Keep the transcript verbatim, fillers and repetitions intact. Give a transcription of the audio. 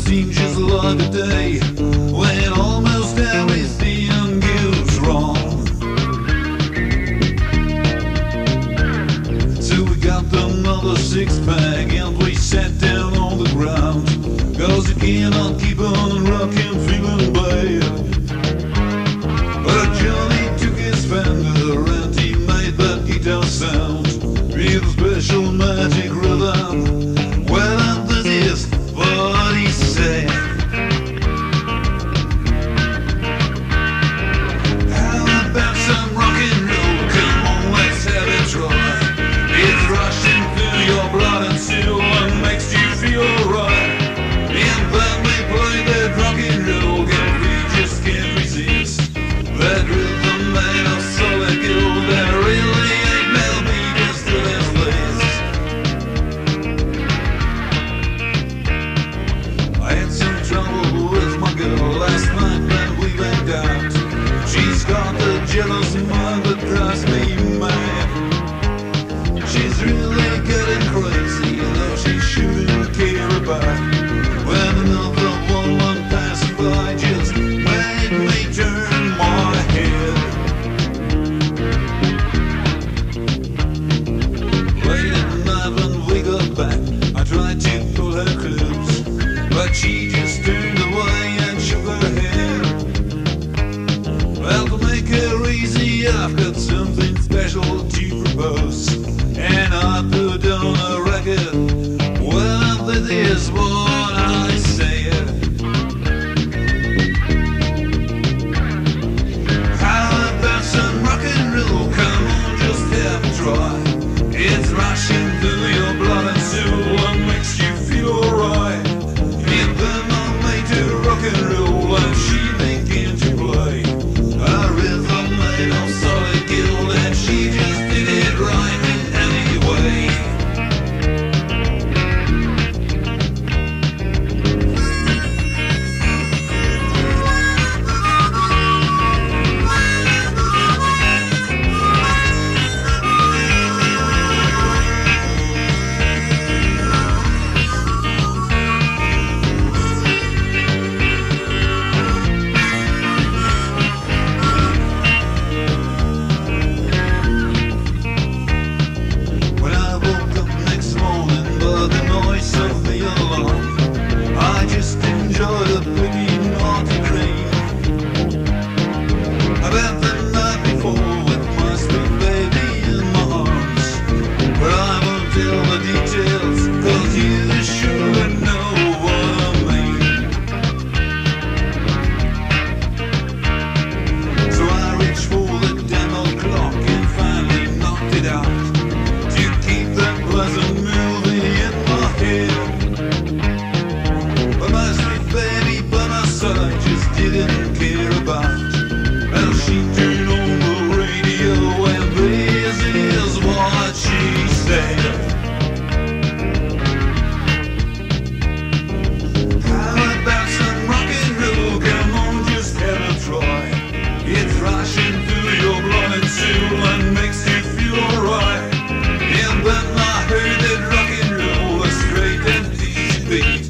seems just like a day when almost everything goes wrong. So we got another six-pack and we sat down on the ground, 'cause you cannot keep on rocking feeling bad. But Johnny took his Fender and he made that guitar sound with a special magic rhythm. Well, and this is what he said. How about some rock and roll? Come on, let's have a try. It's rushing through your blood and soul and makes you feel right. And when we play that rock and roll, girl, we just can't resist that rhythm made of solid gold. That really ain't metal beat, just to this place. I had some trouble with my girl last night when we went out. She's got a jealous mind that drives me mad. She's really getting crazy, though she shouldn't care about. When another woman passing by just made me turn my head. Late at night when we got back, I tried to pull her close, but she just turned away and shook her head. Well, to make her easy, I've got something special to propose, and I put on a record. Well, this is what I said. How about some rock and roll? Come on, just have a try. It's rushing through your blood and soul and makes you feel alright. And then I made her rock and roll and she began to play a rhythm made of solid gold, and she just did it right in any way. When I woke up next morning by the noise of the alarm, I just enjoyed a pretty naughty dream about the night before with my sweet baby in my arms. But I won't tell the details, 'cause you sure know what I mean. So I reached for the damn old clock and finally knocked it out to keep that pleasant movie in my head. But my sweet baby by my side just didn't care about. Well, she turned on the radio and this is what she said. How about some rock and roll? Come on, just have a try. It's rushing through your blood and soul and makes you feel alright. And then I heard that rock and roll, a straight and easy beat.